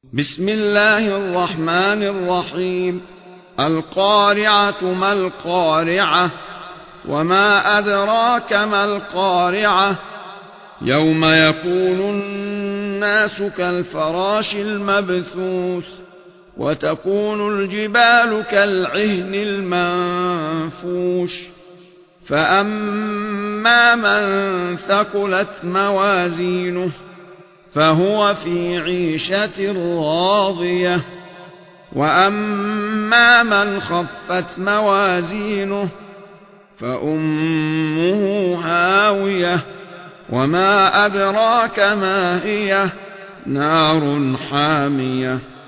بسم الله الرحمن الرحيم. القارعة ما القارعة وما أدراك ما القارعة يوم يكون الناس كالفراش المبثوث وتكون الجبال كالعهن المنفوش فأما من ثقلت موازينه فهو في عيشة راضية وأما من خفت موازينه فأمه هاوية وما أدراك ما هي نار حامية